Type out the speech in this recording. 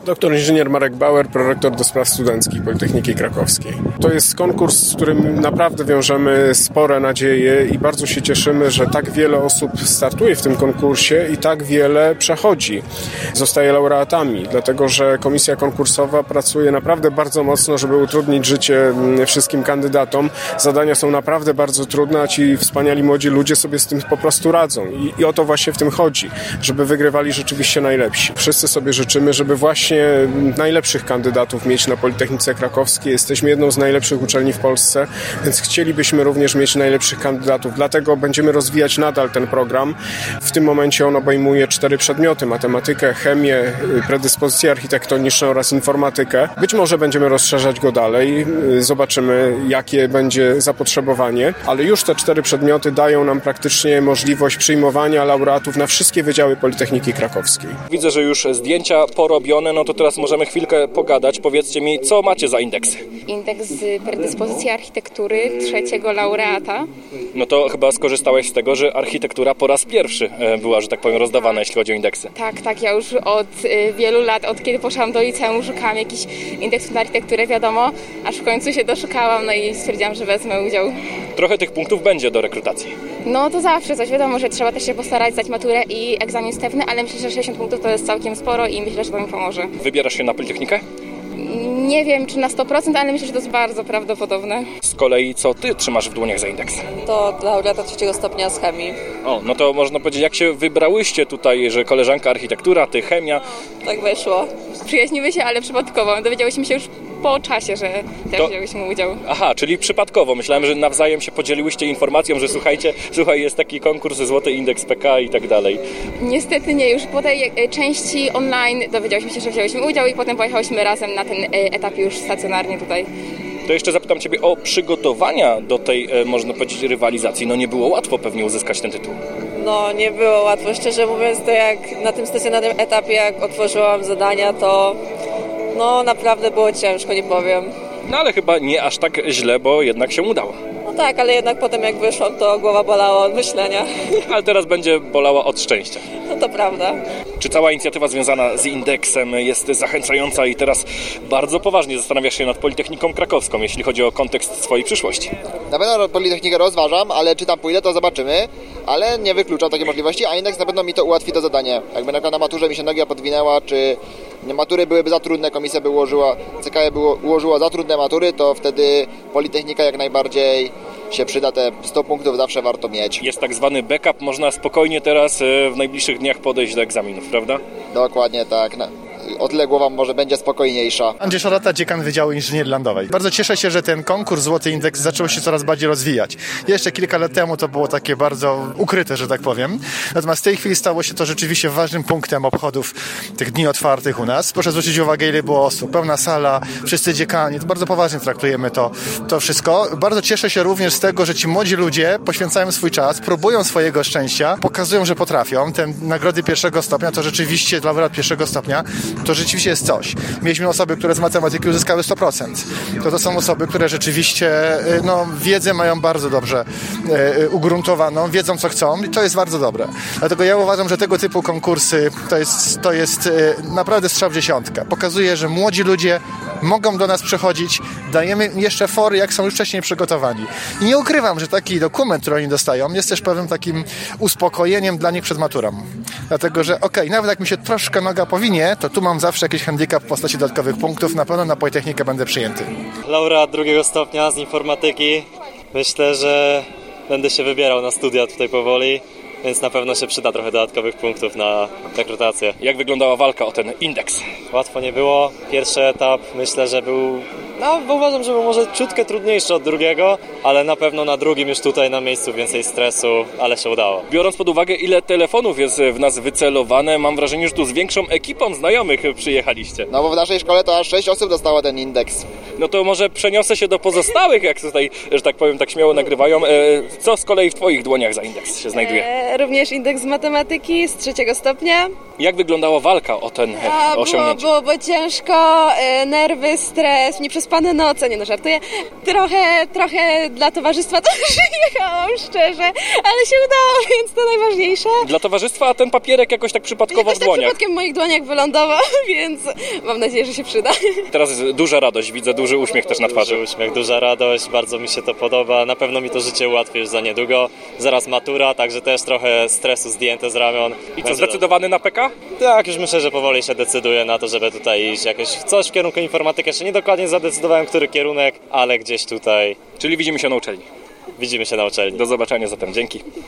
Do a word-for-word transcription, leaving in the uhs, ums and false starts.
Doktor inżynier Marek Bauer, prorektor do spraw studenckich Politechniki Krakowskiej. To jest konkurs, z którym naprawdę wiążemy spore nadzieje i bardzo się cieszymy, że tak wiele osób startuje w tym konkursie i tak wiele przechodzi. Zostaje laureatami, dlatego że komisja konkursowa pracuje naprawdę bardzo mocno, żeby utrudnić życie wszystkim kandydatom. Zadania są naprawdę bardzo trudne, a ci wspaniali młodzi ludzie sobie z tym po prostu radzą. I, i o to właśnie w tym chodzi, żeby wygrywali rzeczywiście najlepsi. Wszyscy sobie życzymy, żeby właśnie najlepszych kandydatów mieć na Politechnice Krakowskiej. Jesteśmy jedną z najlepszych uczelni w Polsce, więc chcielibyśmy również mieć najlepszych kandydatów. Dlatego będziemy rozwijać nadal ten program. W tym momencie on obejmuje cztery przedmioty: matematykę, chemię, predyspozycje architektoniczne oraz informatykę. Być może będziemy rozszerzać go dalej. Zobaczymy, jakie będzie zapotrzebowanie, ale już te cztery przedmioty dają nam praktycznie możliwość przyjmowania laureatów na wszystkie wydziały Politechniki Krakowskiej. Widzę, że już zdjęcia porobione, no to teraz możemy chwilkę pogadać. Powiedzcie mi, co macie za indeksy? Indeks predyspozycji architektury trzeciego laureata. No to chyba skorzystałeś z tego, że architektura po raz pierwszy była, że tak powiem, rozdawana, jeśli chodzi o indeksy. Tak, tak. Ja już od wielu lat, od kiedy poszłam do liceum, szukałam jakichś indeksów na architekturę, wiadomo, aż w końcu się doszukałam, no i stwierdziłam, że wezmę udział. Trochę tych punktów będzie do rekrutacji. No to zawsze coś. Wiadomo, że trzeba też się postarać, zdać maturę i egzamin wstępny, ale myślę, że sześćdziesiąt punktów to jest całkiem sporo i myślę, że to mi pomoże. Wybierasz się na Politechnikę? Nie wiem, czy na sto procent, ale myślę, że to jest bardzo prawdopodobne. Z kolei co ty trzymasz w dłoniach za indeks? To laureata trzeciego stopnia z chemii. O, no to można powiedzieć, jak się wybrałyście tutaj, że koleżanka architektura, ty chemia? Tak wyszło. Przyjaźnimy się, ale przypadkowo. Dowiedziałyśmy się już po czasie, że też to... wzięłyśmy udział. Aha, czyli przypadkowo. Myślałem, że nawzajem się podzieliłyście informacją, że słuchajcie, słuchaj, jest taki konkurs, Złoty Indeks P K i tak dalej. Niestety nie. Już po tej części online dowiedziałyśmy się, że wzięłyśmy udział i potem pojechałyśmy razem na ten etap już stacjonarnie tutaj. To jeszcze zapytam Ciebie o przygotowania do tej, można powiedzieć, rywalizacji. No nie było łatwo pewnie uzyskać ten tytuł. No nie było łatwo. Szczerze mówiąc, to jak na tym stacjonarnym etapie, jak otworzyłam zadania, to no naprawdę było ciężko, nie powiem. No ale chyba nie aż tak źle, bo jednak się udało. No tak, ale jednak potem jak wyszłam, to głowa bolała od myślenia. Ale teraz będzie bolała od szczęścia. No to prawda. Czy cała inicjatywa związana z indeksem jest zachęcająca i teraz bardzo poważnie zastanawiasz się nad Politechniką Krakowską, jeśli chodzi o kontekst swojej przyszłości? Na pewno Politechnikę rozważam, ale czy tam pójdę, to zobaczymy. Ale nie wykluczam takiej możliwości, a indeks na pewno mi to ułatwi to zadanie. Jakby na przykład na maturze mi się noga podwinęła, czy matury byłyby za trudne, komisja by ułożyła, C K E by ułożyła za trudne matury, to wtedy Politechnika jak najbardziej się przyda, te sto punktów zawsze warto mieć. Jest tak zwany backup, można spokojnie teraz w najbliższych dniach podejść do egzaminów, prawda? Dokładnie tak. O tyle głowa może będzie spokojniejsza. Andrzej Szarata, dziekan Wydziału Inżynierii Lądowej. Bardzo cieszę się, że ten konkurs Złoty Indeks zaczął się coraz bardziej rozwijać. Jeszcze kilka lat temu to było takie bardzo ukryte, że tak powiem. Natomiast w tej chwili stało się to rzeczywiście ważnym punktem obchodów tych dni otwartych u nas. Proszę zwrócić uwagę, ile było osób. Pełna sala, wszyscy dziekani. To bardzo poważnie traktujemy to, to wszystko. Bardzo cieszę się również z tego, że ci młodzi ludzie poświęcają swój czas, próbują swojego szczęścia, pokazują, że potrafią. Te nagrody pierwszego stopnia to rzeczywiście, laureat pierwszego stopnia, to rzeczywiście jest coś. Mieliśmy osoby, które z matematyki uzyskały sto procent. To to są osoby, które rzeczywiście no, wiedzę mają bardzo dobrze e, ugruntowaną, wiedzą co chcą i to jest bardzo dobre. Dlatego ja uważam, że tego typu konkursy to jest, to jest e, naprawdę strzał w dziesiątkę. Pokazuje, że młodzi ludzie mogą do nas przychodzić, dajemy jeszcze fory, jak są już wcześniej przygotowani. I nie ukrywam, że taki dokument, który oni dostają, jest też pewnym takim uspokojeniem dla nich przed maturą. Dlatego, że okej, okay, nawet jak mi się troszkę noga powinie, to tu mam zawsze jakiś handicap w postaci dodatkowych punktów. Na pewno na Politechnikę będę przyjęty. Laureat drugiego stopnia z informatyki. Myślę, że będę się wybierał na studia tutaj powoli, więc na pewno się przyda trochę dodatkowych punktów na rekrutację. Jak wyglądała walka o ten indeks? Łatwo nie było. Pierwszy etap myślę, że był... No, bo uważam, że był może ciutkę trudniejszy od drugiego, ale na pewno na drugim już tutaj na miejscu więcej stresu, ale się udało. Biorąc pod uwagę, ile telefonów jest w nas wycelowane, mam wrażenie, że tu z większą ekipą znajomych przyjechaliście. No bo w naszej szkole to aż sześć osób dostało ten indeks. No to może przeniosę się do pozostałych, jak tutaj, że tak powiem, tak śmiało nagrywają. Co z kolei w Twoich dłoniach za indeks się znajduje? E, również indeks z matematyki z trzeciego stopnia. Jak wyglądała walka o ten A, osiągnięcie? Było, było, było ciężko, e, nerwy, stres, nie przespałam nieprzespane noce, nie no żartuję. Trochę, trochę dla towarzystwa też jechałam, szczerze, ale się udało, więc to najważniejsze. Dla towarzystwa, a ten papierek jakoś tak przypadkowo Jakoś w dłoniach. tak przypadkiem w moich dłoniach wylądował, więc mam nadzieję, że się przyda. Teraz jest duża radość, widzę duży uśmiech też na twarzy. Duży uśmiech, duża radość, bardzo mi się to podoba. Na pewno mi to życie ułatwi już za niedługo. Zaraz matura, także też trochę stresu zdjęte z ramion. I co, zdecydowany na P K? Tak, już myślę, że powoli się decyduję na to, żeby tutaj iść jakieś coś w kierunku informatyki. Jeszcze nie dokładnie zadecydowałem, który kierunek, ale gdzieś tutaj. Czyli widzimy się na uczelni. Widzimy się na uczelni. Do zobaczenia zatem, dzięki.